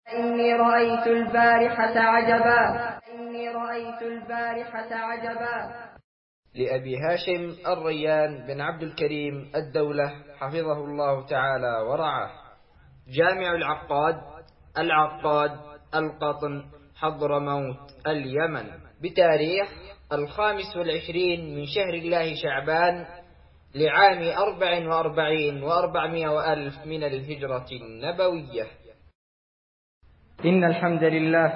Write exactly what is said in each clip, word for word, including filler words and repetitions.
إني رأيت البارحة عجبا إني رأيت البارحة عجبا لأبي هاشم الريان بن عبد الكريم الدولة حفظه الله تعالى ورعاه. جامع العقاد، العقاد، القطن، حضرموت، اليمن، بتاريخ الخامس والعشرين من شهر الله شعبان لعام أربع وأربعين وأربعمائة وألف من الهجرة النبوية. إن الحمد لله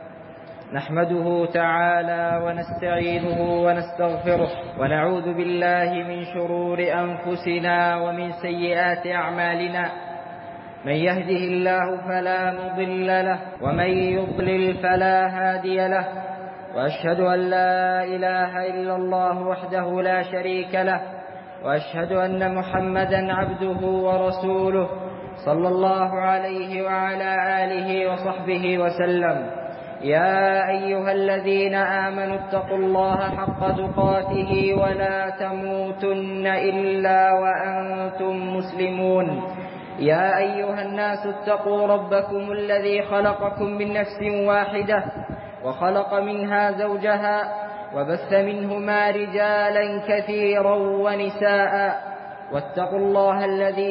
نحمده تعالى ونستعينه ونستغفره ونعوذ بالله من شرور أنفسنا ومن سيئات أعمالنا. من يهده الله فلا مضل له ومن يضلل فلا هادي له، وأشهد أن لا إله إلا الله وحده لا شريك له، وأشهد أن محمدا عبده ورسوله صلى الله عليه وعلى آله وصحبه وسلم. يا أيها الذين آمنوا اتقوا الله حق تقاته ولا تموتن إلا وأنتم مسلمون. يا أيها الناس اتقوا ربكم الذي خلقكم من نفس واحدة وخلق منها زوجها وبث منهما رجالا كثيرا ونساء، واتقوا الله الذي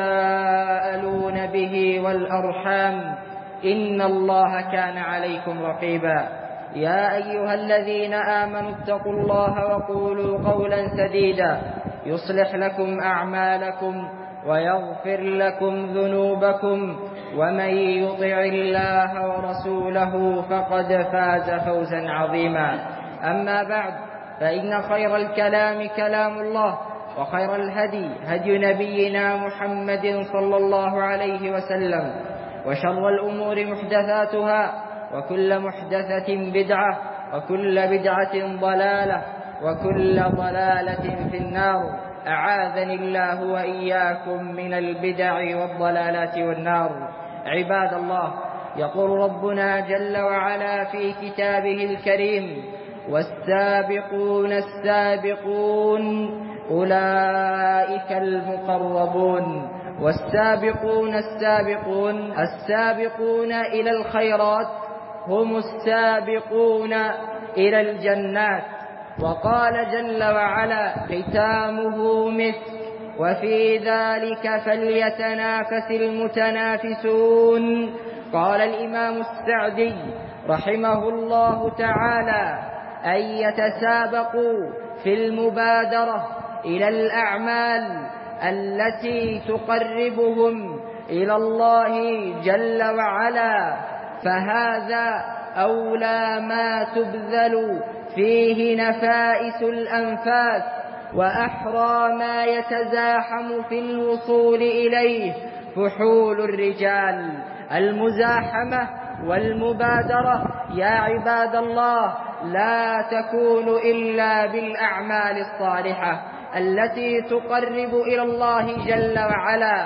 تساءلون به والأرحام إن الله كان عليكم رقيبا. يا أيها الذين آمنوا اتقوا الله وقولوا قولا سديدا يصلح لكم أعمالكم ويغفر لكم ذنوبكم، ومن يطع الله ورسوله فقد فاز فوزا عظيما. أما بعد، فإن خير الكلام كلام الله، وخير الهدي هدي نبينا محمد صلى الله عليه وسلم، وشر الأمور محدثاتها، وكل محدثة بدعة، وكل بدعة ضلالة، وكل ضلالة في النار. أعاذني الله وإياكم من البدع والضلالات والنار. عباد الله، يقول ربنا جل وعلا في كتابه الكريم: والسابقون السابقون أولئك المقربون. والسابقون السابقون السابقون إلى الخيرات هم السابقون إلى الجنات. وقال جل وعلا: ختامه مسك وفي ذلك فليتنافس المتنافسون. قال الإمام السعدي رحمه الله تعالى: أن يتسابقوا في المبادرة إلى الأعمال التي تقربهم إلى الله جل وعلا، فهذا أولى ما تبذل فيه نفائس الأنفاس، وأحرى ما يتزاحم في الوصول إليه فحول الرجال. المزاحمة والمبادرة يا عباد الله لا تكون إلا بالأعمال الصالحة التي تقرب إلى الله جل وعلا.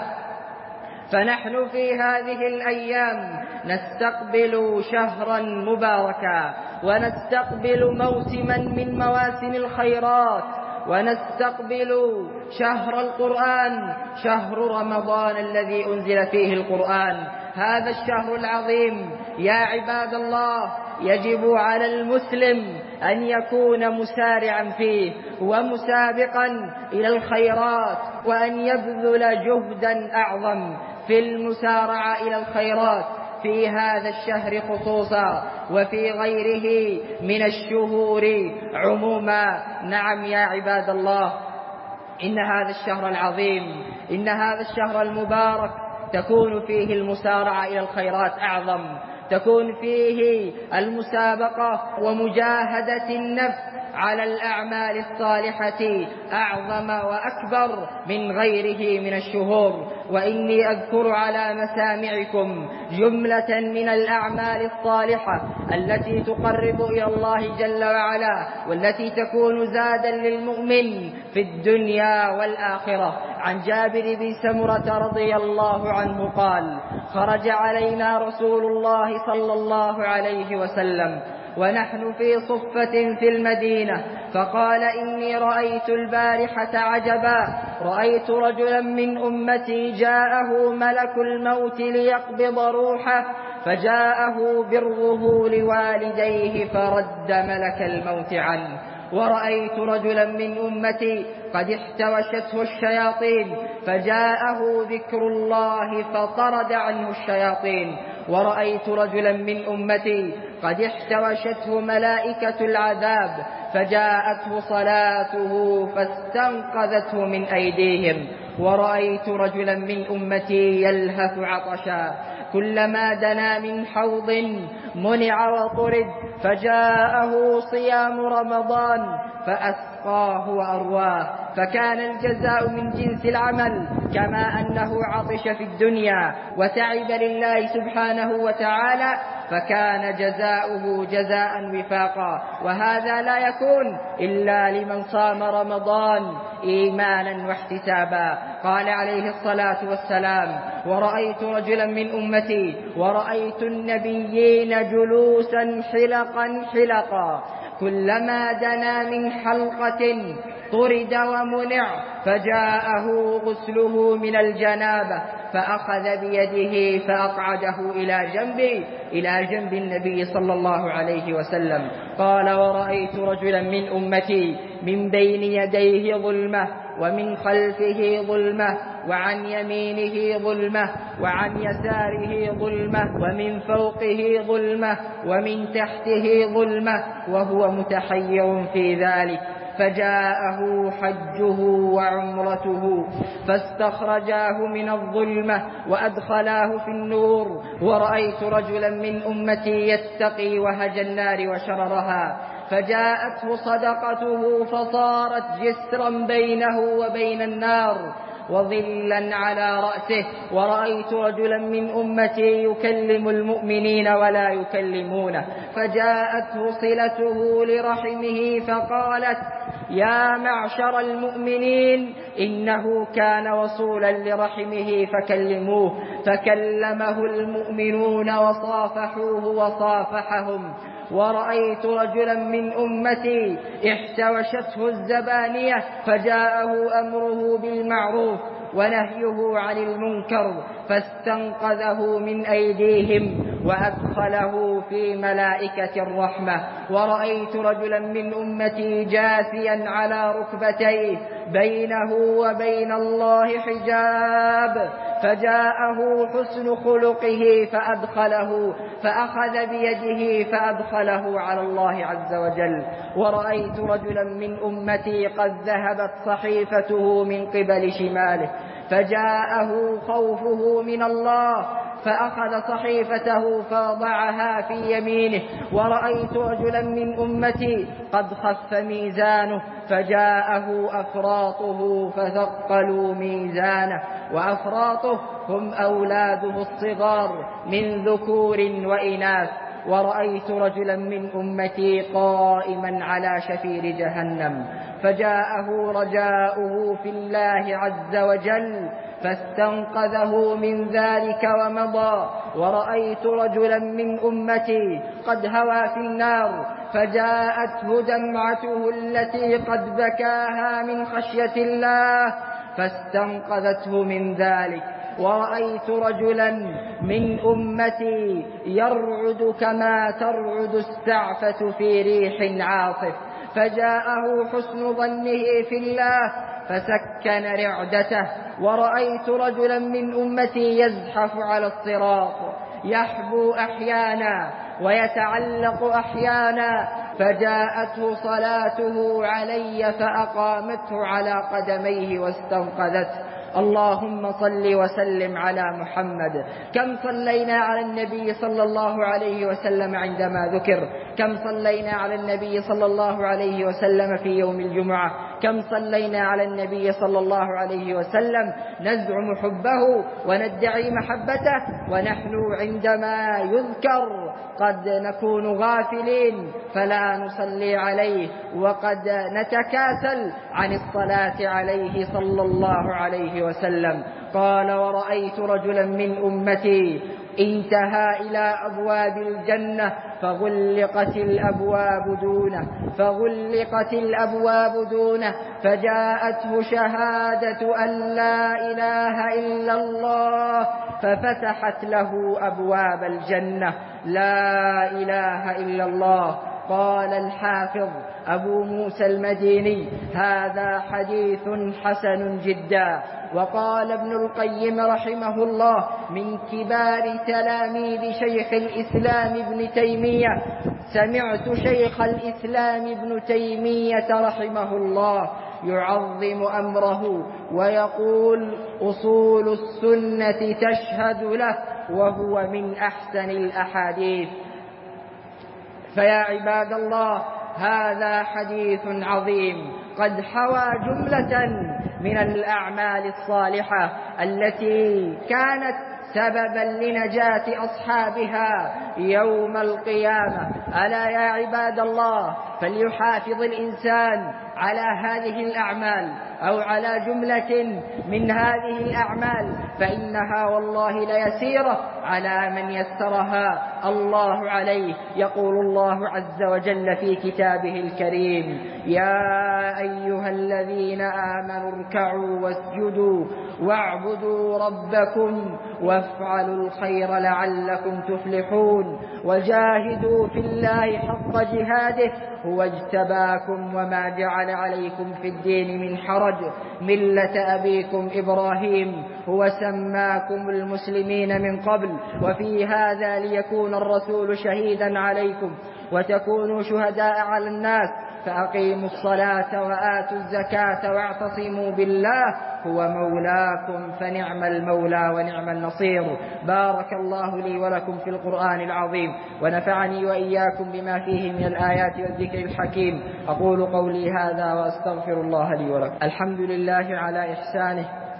فنحن في هذه الأيام نستقبل شهرا مباركا، ونستقبل موسما من مواسم الخيرات، ونستقبل شهر القرآن، شهر رمضان الذي أنزل فيه القرآن. هذا الشهر العظيم يا عباد الله يجب على المسلم أن يكون مسارعا فيه ومسابقا إلى الخيرات، وأن يبذل جهدا أعظم في المسارعة إلى الخيرات في هذا الشهر خصوصا، وفي غيره من الشهور عموما. نعم يا عباد الله، إن هذا الشهر العظيم، إن هذا الشهر المبارك تكون فيه المسارعة إلى الخيرات أعظم، تكون فيه المسابقة ومجاهدة النفس على الأعمال الصالحة أعظم وأكبر من غيره من الشهور. وإني أذكر على مسامعكم جملة من الأعمال الصالحة التي تقرب إلى الله جل وعلا، والتي تكون زادا للمؤمن في الدنيا والآخرة. عن جابر بن سمرة رضي الله عنه قال: خرج علينا رسول الله صلى الله عليه وسلم ونحن في صفة في المدينة، فقال إني رأيت البارحة عجبا، رأيت رجلا من أمتي جاءه ملك الموت ليقبض روحه، فجاءه بره لوالديه فرد ملك الموت عنه. ورأيت رجلا من أمتي قد احتوشته الشياطين، فجاءه ذكر الله فطرد عنه الشياطين. ورأيت رجلا من أمتي قد احتوشته ملائكة العذاب، فجاءته صلاته فاستنقذته من أيديهم. ورأيت رجلا من أمتي يلهث عطشا، كلما دنا من حوض منع وطرد، فجاءه صيام رمضان فأسقاه وأرواه، فكان الجزاء من جنس العمل، كما أنه عطش في الدنيا وتعب لله سبحانه وتعالى، فكان جزاؤه جزاء وفاقا. وهذا لا يكون إلا لمن صام رمضان إيمانا واحتسابا. قال عليه الصلاة والسلام: ورأيت رجلا من أمتي ورأيت النبيين جلوسا حلقا حلقا، كلما دنا من حلقة طرد ومنع، فجاءه غسله من الجنابة، فأخذ بيده فأقعده إلى جنبه إلى جنب النبي صلى الله عليه وسلم. قال: ورأيت رجلا من أمتي من بين يديه ظلمة، ومن خلفه ظلمة، وعن يمينه ظلمة، وعن يساره ظلمة، ومن فوقه ظلمة، ومن تحته ظلمة، وهو متحير في ذلك. فجاءه حجه وعمرته فاستخرجاه من الظلمة وأدخلاه في النور. ورأيت رجلا من أمتي يتقي وهج النار وشررها، فجاءته صدقته فصارت جسرا بينه وبين النار وظلا على رأسه. ورأيت رجلا من أمتي يكلم المؤمنين ولا يكلمونه، فجاءته صلته لرحمه فقالت: يا معشر المؤمنين، إنه كان وصولا لرحمه فكلموه. فكلمه المؤمنون وصافحوه وصافحهم. ورأيت رجلا من أمتي احتوشته الزبانية، فجاءه أمره بالمعروف ونهيه عن المنكر، فاستنقذه من أيديهم وأدخله في ملائكة الرحمة. ورأيت رجلا من أمتي جاثيا على ركبتيه بينه وبين الله حجاب، فجاءه حسن خلقه فأدخله فأخذ بيده فأدخله على الله عز وجل. ورأيت رجلا من أمتي قد ذهبت صحيفته من قبل شماله، فجاءه خوفه من الله فأخذ صحيفته فوضعها في يمينه. ورأيت رجلا من أمتي قد خف ميزانه، فجاءه أفراطه فثقلوا ميزانه. وأفراطه هم أولاده الصغار من ذكور وإناث. ورأيت رجلا من أمتي قائما على شفير جهنم، فجاءه رجاؤه في الله عز وجل فاستنقذه من ذلك ومضى. ورأيت رجلا من أمتي قد هوى في النار، فجاءته دمعته التي قد بكاها من خشية الله فاستنقذته من ذلك. ورأيت رجلا من أمتي يرعد كما ترعد السعفة في ريح عاصف، فجاءه حسن ظنه في الله فسكن رعدته. ورأيت رجلا من أمتي يزحف على الصراط، يحبو أحيانا ويتعلق أحيانا، فجاءته صلاته علي فأقامته على قدميه واستنقذته. اللهم صل وسلم على محمد. كم صلينا على النبي صلى الله عليه وسلم عندما ذكر، كم صلينا على النبي صلى الله عليه وسلم في يوم الجمعة، كم صلينا على النبي صلى الله عليه وسلم نزعم حبه وندعي محبته، ونحن عندما يذكر قد نكون غافلين فلا نصلي عليه، وقد نتكاسل عن الصلاة عليه صلى الله عليه وسلم. قال: ورأيت رجلا من أمتي انتهى إلى أبواب الجنة فغلقت الأبواب دونه فغلقت الأبواب دونه فجاءته شهادة أن لا إله إلا الله ففتحت له أبواب الجنة. لا إله إلا الله. قال الحافظ أبو موسى المديني: هذا حديث حسن جدا. وقال ابن القيم رحمه الله من كبار تلاميذ شيخ الإسلام ابن تيمية: سمعت شيخ الإسلام ابن تيمية رحمه الله يعظم أمره ويقول: أصول السنة تشهد له، وهو من أحسن الأحاديث. فيا عباد الله، هذا حديث عظيم قد حوى جملة من الأعمال الصالحة التي كانت سببا لنجاة أصحابها يوم القيامة. ألا يا عباد الله، فليحافظ الإنسان على هذه الأعمال أو على جملة من هذه الأعمال، فإنها والله ليسيرة على من يسرها الله عليه. يقول الله عز وجل في كتابه الكريم: يا أيها الذين آمنوا اركعوا واسجدوا واعبدوا ربكم وافعلوا الخير لعلكم تفلحون وجاهدوا في الله حق جهاده هو اجتباكم وما جعل عليكم في الدين من حرج ملة أبيكم إبراهيم هو سماكم المسلمين من قبل وفي هذا ليكون الرسول شهيدا عليكم وتكونوا شهداء على الناس فأقيموا الصلاة وآتوا الزكاة واعتصموا بالله هو مولاكم فنعم المولى ونعم النصير. بارك الله لي ولكم في القرآن العظيم ونفعني وإياكم بما فيه من الآيات والذكر الحكيم. أقول قولي هذا وأستغفر الله لي ولكم. الحمد لله على إحسانه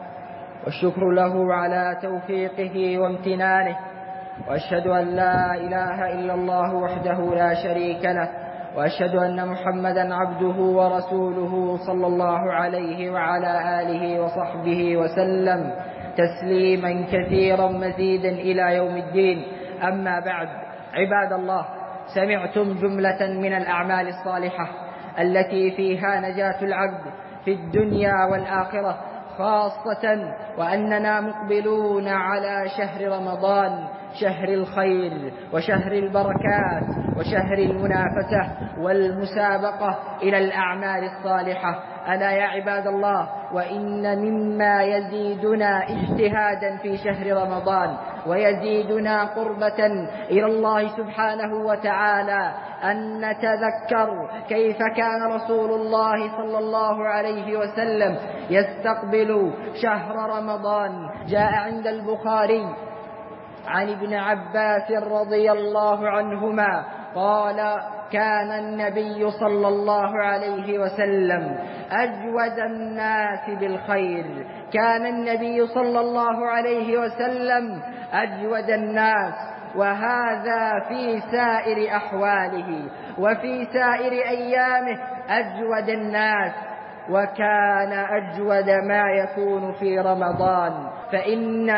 والشكر له على توفيقه وامتنانه، وأشهد أن لا إله إلا الله وحده لا شريك له، وأشهد أن محمدا عبده ورسوله صلى الله عليه وعلى آله وصحبه وسلم تسليما كثيرا مزيدا إلى يوم الدين. أما بعد، عباد الله، سمعتم جملة من الأعمال الصالحة التي فيها نجاة العبد في الدنيا والآخرة، خاصة وأننا مقبلون على شهر رمضان، شهر الخير وشهر البركات وشهر المنافسة والمسابقة إلى الأعمال الصالحة. ألا يا عباد الله، وإن مما يزيدنا اجتهادا في شهر رمضان ويزيدنا قربة إلى الله سبحانه وتعالى أن نتذكر كيف كان رسول الله صلى الله عليه وسلم يستقبل شهر رمضان. جاء عند البخاري عن ابن عباس رضي الله عنهما قال: كان النبي صلى الله عليه وسلم أجود الناس بالخير كان النبي صلى الله عليه وسلم أجود الناس، وهذا في سائر أحواله وفي سائر أيامه أجود الناس، وكان أجود ما يكون في رمضان، فإن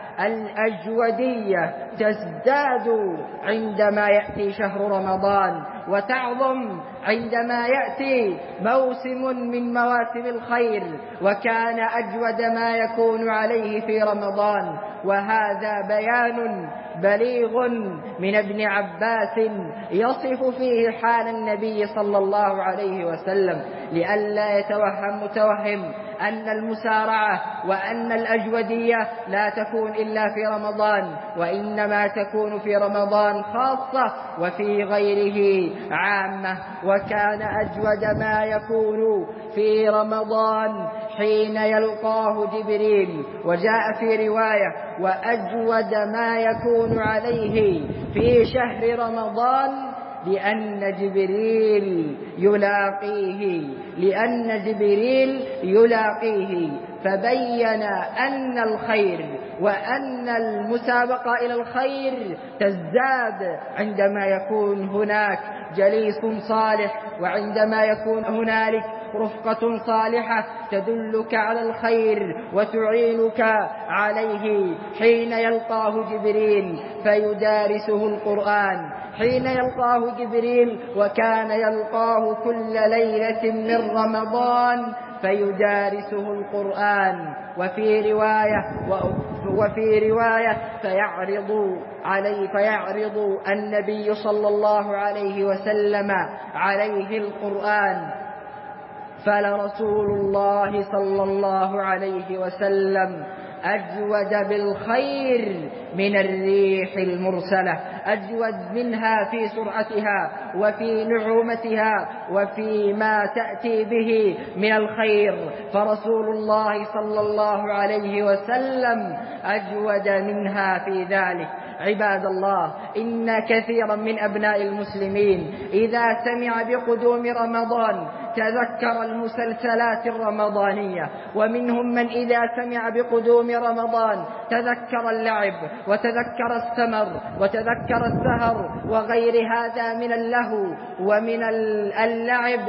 الأجودية تزداد عندما يأتي شهر رمضان وتعظم عندما يأتي موسم من مواسم الخير، وكان أجود ما يكون عليه في رمضان. وهذا بيان بليغ من ابن عباس يصف فيه حال النبي صلى الله عليه وسلم، لئلا يتوهم متوهم أن المسارعة وأن الأجودية لا تكون إلا في رمضان، وإنما تكون في رمضان خاصة وفي غيره عامة. وكان أجود ما يكون في رمضان حين يلقاه جبريل، وجاء في رواية: وأجود ما يكون عليه في شهر رمضان لأن جبريل يلاقيه لأن جبريل يلاقيه فبين أن الخير وأن المسابقة إلى الخير تزداد عندما يكون هناك جليس صالح، وعندما يكون هنالك رفقة صالحة تدلك على الخير وتعينك عليه حين يلقاه جبريل فيدارسه القرآن حين يلقاه جبريل وكان يلقاه كل ليلة من رمضان فيدارسه القرآن. وفي رواية وفي رواية فيعرض عليه فيعرض النبي صلى الله عليه وسلم عليه القرآن فلرسول الله صلى الله عليه وسلم أجود بالخير من الريح المرسلة، أجود منها في سرعتها وفي نعومتها وفي ما تأتي به من الخير، فرسول الله صلى الله عليه وسلم أجود منها في ذلك. عباد الله، إن كثيرا من أبناء المسلمين إذا سمع بقدوم رمضان تذكر المسلسلات الرمضانية، ومنهم من إذا سمع بقدوم رمضان تذكر اللعب وتذكر السمر وتذكر السهر وغير هذا من اللهو ومن اللعب،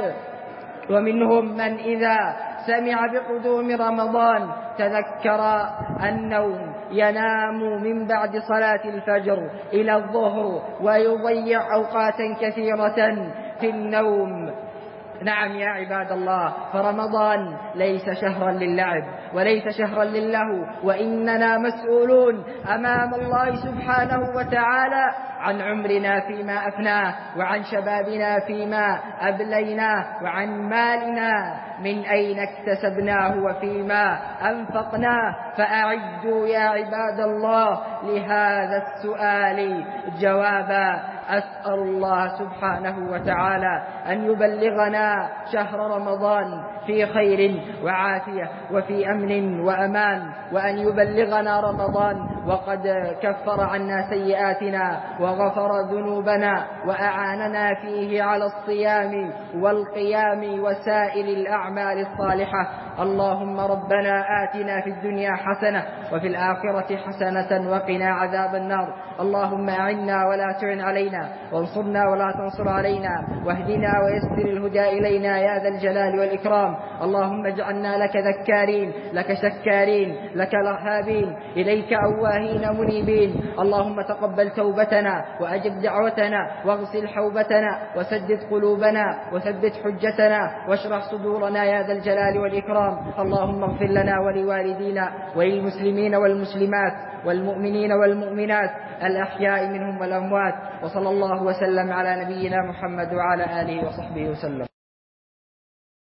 ومنهم من إذا سمع بقدوم رمضان تذكر النوم، ينام من بعد صلاة الفجر إلى الظهر ويضيع أوقاتا كثيرة في النوم. نعم يا عباد الله، فرمضان ليس شهرا للعب وليس شهرا للهو، وإننا مسؤولون أمام الله سبحانه وتعالى عن عمرنا فيما أفناه، وعن شبابنا فيما أبليناه، وعن مالنا من أين اكتسبناه وفيما أنفقناه. فأعدوا يا عباد الله لهذا السؤال جوابا. أسأل الله سبحانه وتعالى أن يبلغنا شهر رمضان في خير وعافية وفي أمن وأمان، وأن يبلغنا رمضان وقد كفر عنا سيئاتنا وغفر ذنوبنا وأعاننا فيه على الصيام والقيام وسائر الأعمال الصالحة. اللهم ربنا آتنا في الدنيا حسنة وفي الآخرة حسنة وقنا عذاب النار. اللهم أعنا ولا تعن علينا، وانصرنا ولا تنصر علينا، واهدنا ويسر الهدى إلينا يا ذا الجلال والإكرام. اللهم اجعلنا لك ذكارين، لك شكارين، لك رهابين، إليك أواهين منيبين. اللهم تقبل توبتنا وأجب دعوتنا واغسل حوبتنا وسدد قلوبنا وثبت حجتنا واشرح صدورنا يا ذا الجلال والإكرام. اللهم اغفر لنا ولوالدينا وللمسلمين والمسلمات والمؤمنين والمؤمنات الأحياء منهم والأموات. وصلى الله وسلم على نبينا محمد وعلى آله وصحبه وسلم.